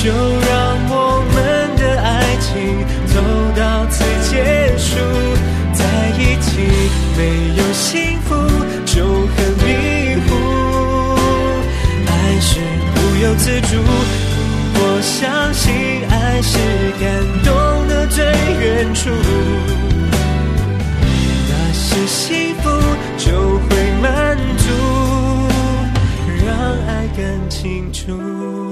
就让我们的爱情走到此结束。在一起没有幸福就很迷糊，爱是不由自主。我相信爱是感动的最远处，那是幸福就会满足，让爱更清楚。